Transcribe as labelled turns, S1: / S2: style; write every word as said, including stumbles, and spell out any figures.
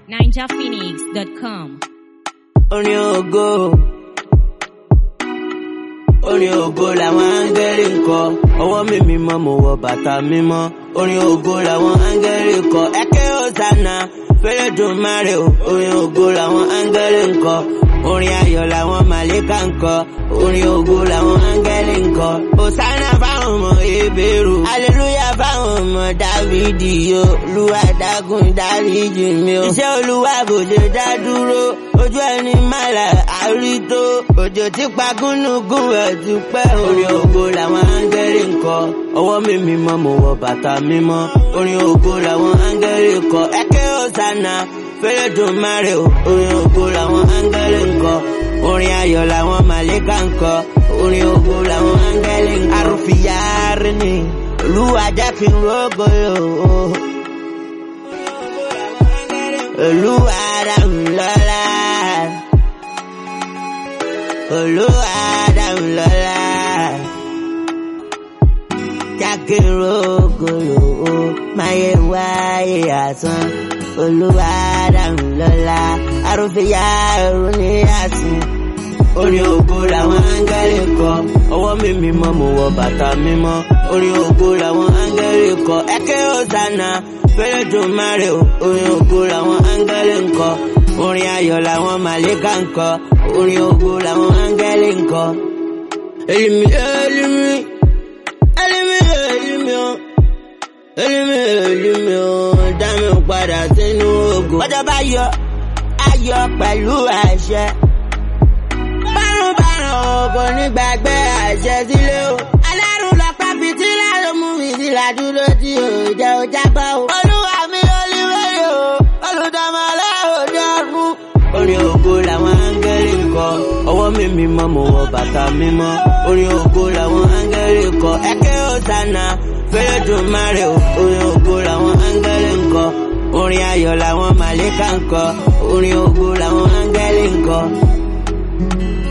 S1: ninja phoenix dot com.
S2: Orin ògo, orin ògo làwọn áńgẹ́lì ń kọ, ọwọ́ mi mímọ́ mo wọ bàtà mímọ́. Orin ògo làwọn áńgẹ́lì ń kọ, ẹ̀kẹ́ Hòsánà f'Ẹlẹ́dùmarè o. Orin ògo làwọn áńgẹ́lì ń kọ, orin ayọ̀ làwọn màlẹ́kà ń kọ. Orin ògo làwọn áńgẹ́lì ń kọ, Hòsánà fáwọn ọmọ Hébérù, hallelujah fáwọn ọmọ Dáfídì o. Olúwa dákun dáríjì mi o, iṣẹ́ Olúwa kò ṣe dá dúró, ojú ẹni mọ́lá àrító, òjò tí pa gúnugún ẹ̀ ti pẹ́. Orin ògo làwọn áńgẹ́lì ń kọ, ọwọ́ mi mímọ́ mo wọ bàtà mímọ́. Orin ògo làwọn áńgẹ́lì ń kọ, ẹ̀kẹ́ Hòsánà f'Ẹlẹ́dùmarè o. Orin ògo làwọn áńgẹ́lì ń kọ, orin ayọ̀ làwọn màlẹ́kà ń kọ. Orin ògo làwọn áńgẹ́lì ń kọ. Arúfìyárí ni Olúwa jẹ́ kí n rógo lò ó. Olúwa dá mi lọ́lá, Olúwa dá mi lọ́lá, jẹ́ kí n rógo lò ó. Máyé wáyé àsán, Olúwa dá mi lọ́lá, arúfìyárí ni àsìn. Orin ògo làwọn áńgẹ́lì kọ, ọwọ́ mi mímọ́ mo wọ bàtà mímọ́. Orin ògo làwọn áńgẹ́lì kọ, ẹ̀kẹ́ Hòsánà f'Ẹlẹ́dùmarè o. Orin ògo làwọn áńgẹ́lì ń kọ, orin ayọ̀ làwọn màlẹ́kà ń kọ. Orin ògo làwọn áńgẹ́lì ń kọ. Elimi elimi elimi elimi o, elimi elimi o, dá mi padà sínú ògo. Ọjọ́ bá yọ ayọ̀ pẹ̀lú àṣẹ, kò ní gbàgbé àṣẹ sílé o. Alárùn lọ́pàá fìtílà ló mú mi sílá dúró tí ò jẹ́ ó jábọ́ o. Olúwa mi olúwẹ̀rẹ̀ o, olùdámọ̀lá òde ọ̀run. Orin ògo làwọn áńgẹ́lì ń kọ, ọwọ́ mi mímọ́ mo wọ bàtà mímọ́. Orin ògo làwọn áńgẹ́lì ń kọ, ẹ̀kẹ́ Hòsánà f'Ẹlẹ́dùmarè o. Orin ògo làwọn áńgẹ́lì ń kọ, orin ayọ̀ làwọn màlẹ́kà ń kọ. Orin ògo làwọn áńgẹ́lì ń kọ.